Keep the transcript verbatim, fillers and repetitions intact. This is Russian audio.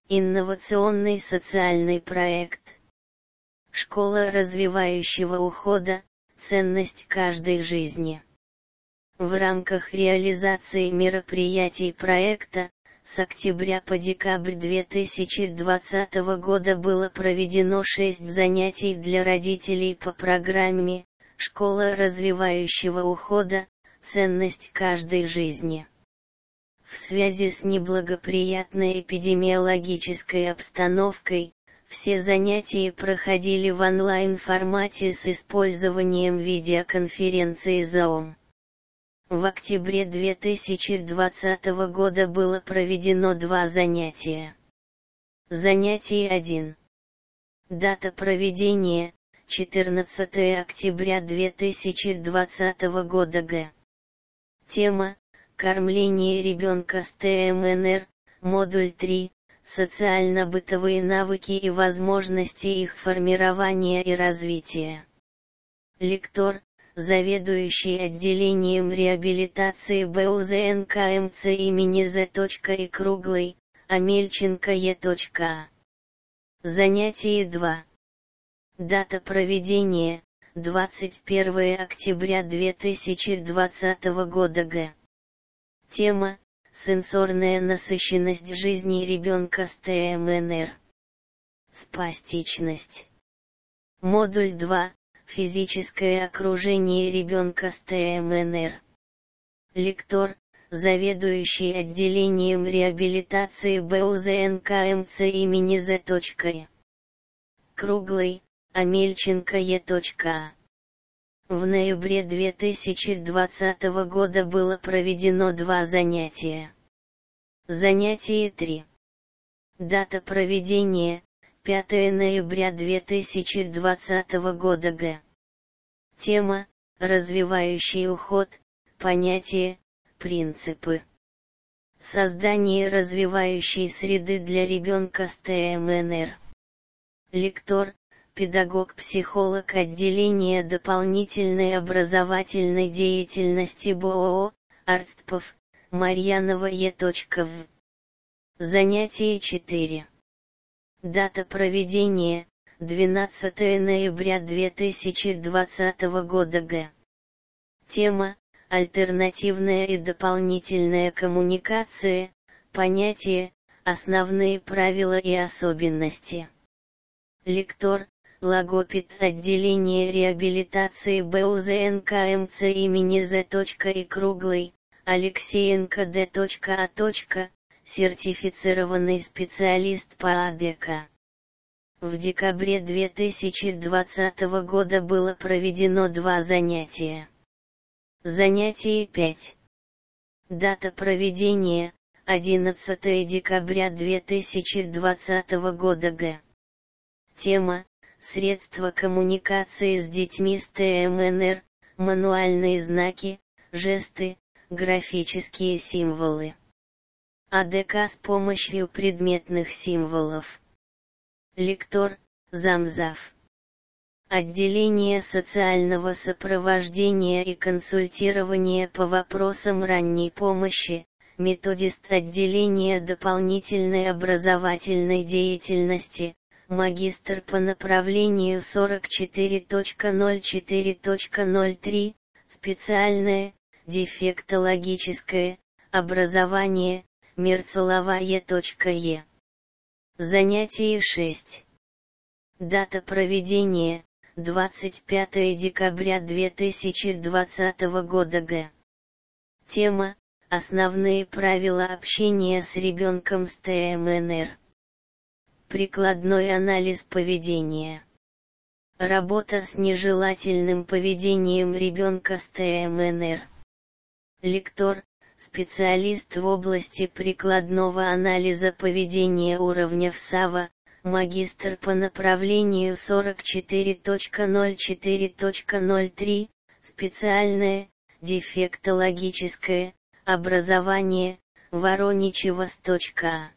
Инновационный социальный проект. Школа развивающего ухода. Ценность каждой жизни. В рамках реализации мероприятий проекта, с октября по декабрь две тысячи двадцатого года было проведено шесть занятий для родителей по программе «Школа развивающего ухода. Ценность каждой жизни». В связи с неблагоприятной эпидемиологической обстановкой, все занятия проходили в онлайн-формате с использованием видеоконференции Zoom. В октябре две тысячи двадцатого года было проведено два занятия. Занятие один. Дата проведения – четырнадцатое октября две тысячи двадцатого года г. Тема – кормление ребенка с тэ эм эн эр, модуль три, социально-бытовые навыки и возможности их формирования и развития. Лектор – заведующий отделением реабилитации бэ у зэ эн ка эм цэ имени З. И. Круглой, Амельченко Е. А. Занятие два. Дата проведения – двадцать первое октября две тысячи двадцатого года г. Тема – сенсорная насыщенность жизни ребенка с тэ эм эн эр. Спастичность. Модуль два. Физическое окружение ребенка с тэ эм эн эр. Лектор – заведующий отделением реабилитации бэ у зэ эн ка эм цэ имени З. И. Круглой, Амельченко Е. А. В ноябре две тысячи двадцатого года было проведено два занятия. Занятие три. Дата проведения – пятое ноября две тысячи двадцатого года г. Тема – развивающий уход, понятие, принципы. Создание развивающей среды для ребенка с тэ эм эн эр. Лектор – педагог-психолог отделения дополнительной образовательной деятельности бэ о о, Арцтпов, Марьянова Е. В. Занятие четыре. Дата проведения – двенадцатое ноября две тысячи двадцатого года г. Тема – альтернативная и дополнительная коммуникация, понятие, основные правила и особенности. Лектор – логопед отделения реабилитации бэ у зэ эн ка эм цэ имени З. И. Круглой, Алексеенко Д. А. Сертифицированный специалист по а дэ ка. В декабре две тысячи двадцатого года было проведено два занятия. Занятие пять. Дата проведения – одиннадцатое декабря две тысячи двадцатого года г. Тема – средства коммуникации с детьми с тэ эм эн эр, мануальные знаки, жесты, графические символы. а дэ ка с помощью предметных символов. Лектор – замзав. Отделение социального сопровождения и консультирования по вопросам ранней помощи, методист отделения дополнительной образовательной деятельности, магистр по направлению сорок четыре ноль четыре ноль три, специальное, дефектологическое, образование, Мерцелова Е. Е. Занятие шесть. Дата проведения – двадцать пятое декабря две тысячи двадцатого года г. Тема – основные правила общения с ребенком с тэ эм эн эр. Прикладной анализ поведения. Работа с нежелательным поведением ребенка с тэ эм эн эр. Лектор – специалист в области прикладного анализа поведения уровня ВСАВА, магистр по направлению сорок четыре ноль четыре ноль три, специальное, дефектологическое, образование, Вороничева с. А.